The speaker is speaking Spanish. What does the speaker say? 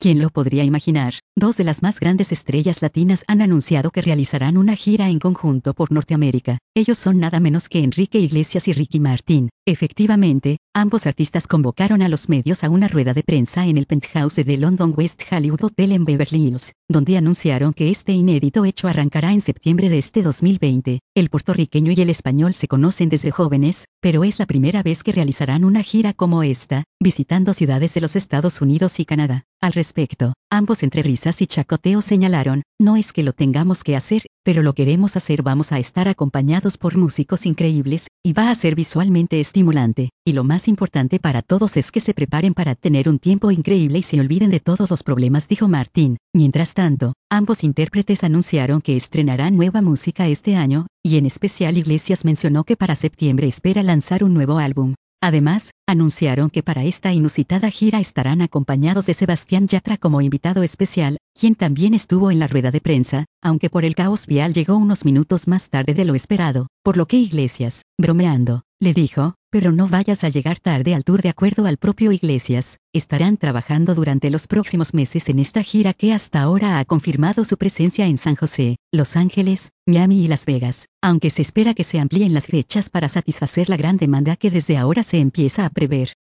¿Quién lo podría imaginar? Dos de las más grandes estrellas latinas han anunciado que realizarán una gira en conjunto por Norteamérica. Ellos son nada menos que Enrique Iglesias y Ricky Martin. Efectivamente, ambos artistas convocaron a los medios a una rueda de prensa en el penthouse de London West Hollywood Hotel en Beverly Hills, donde anunciaron que este inédito hecho arrancará en septiembre de este 2020. El puertorriqueño y el español se conocen desde jóvenes, pero es la primera vez que realizarán una gira como esta, visitando ciudades de los Estados Unidos y Canadá. Al respecto, ambos entre risas y chacoteos señalaron, no es que lo tengamos que hacer, pero lo queremos hacer, vamos a estar acompañados por músicos increíbles, y va a ser visualmente estimulante, y lo más importante para todos es que se preparen para tener un tiempo increíble y se olviden de todos los problemas, dijo Martin. Mientras tanto, ambos intérpretes anunciaron que estrenarán nueva música este año, y en especial Iglesias mencionó que para septiembre espera lanzar un nuevo álbum. Además, anunciaron que para esta inusitada gira estarán acompañados de Sebastián Yatra como invitado especial, quien también estuvo en la rueda de prensa, aunque por el caos vial llegó unos minutos más tarde de lo esperado, por lo que Iglesias, bromeando, le dijo, pero no vayas a llegar tarde al tour. De acuerdo al propio Iglesias, estarán trabajando durante los próximos meses en esta gira que hasta ahora ha confirmado su presencia en San José, Los Ángeles, Miami y Las Vegas, aunque se espera que se amplíen las fechas para satisfacer la gran demanda que desde ahora se empieza a prever.